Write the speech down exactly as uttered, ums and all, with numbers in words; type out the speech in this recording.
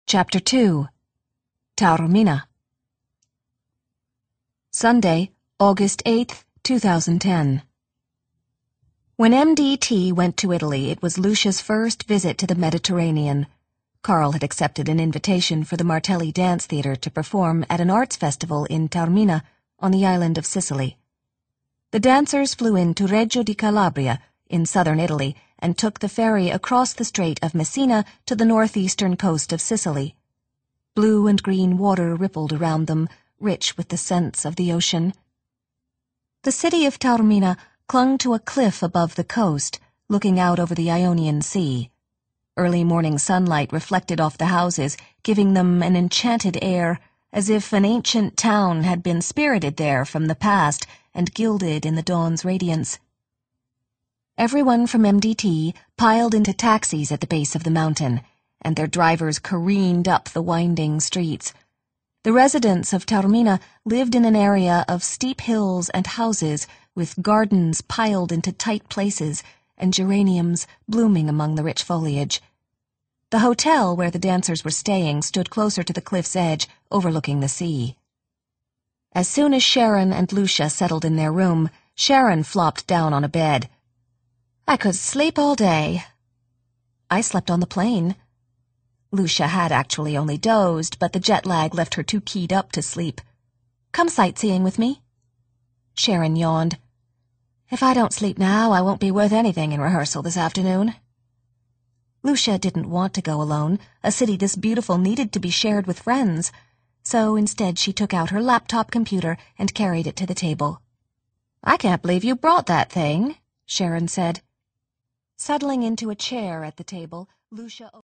Chapter two. Taormina. Sunday, August eighth, two thousand ten. When M D T went to Italy, it was Lucia's first visit to the Mediterranean. Carl had accepted an invitation for the Martelli Dance Theatre to perform at an arts festival in Taormina on the island of Sicily. The dancers flew into Reggio di Calabria in southern Italy and took the ferry across the Strait of Messina to the northeastern coast of Sicily. Blue and green water rippled around them, rich with the scents of the ocean. The city of Taormina clung to a cliff above the coast, looking out over the Ionian Sea. Early morning sunlight reflected off the houses, giving them an enchanted air, as if an ancient town had been spirited there from the past and gilded in the dawn's radiance. Everyone from M D T piled into taxis at the base of the mountain, and their drivers careened up the winding streets. The residents of Taormina lived in an area of steep hills and houses with gardens piled into tight places and geraniums blooming among the rich foliage. The hotel where the dancers were staying stood closer to the cliff's edge, overlooking the sea. As soon as Sharon and Lucia settled in their room, Sharon flopped down on a bed. "I could sleep all day." "I slept on the plane." Lucia had actually only dozed, but the jet lag left her too keyed up to sleep. "Come sightseeing with me." Sharon yawned. "If I don't sleep now, I won't be worth anything in rehearsal this afternoon." Lucia didn't want to go alone. A city this beautiful needed to be shared with friends. So instead she took out her laptop computer and carried it to the table. "I can't believe you brought that thing," Sharon said. Settling into a chair at the table, Lucia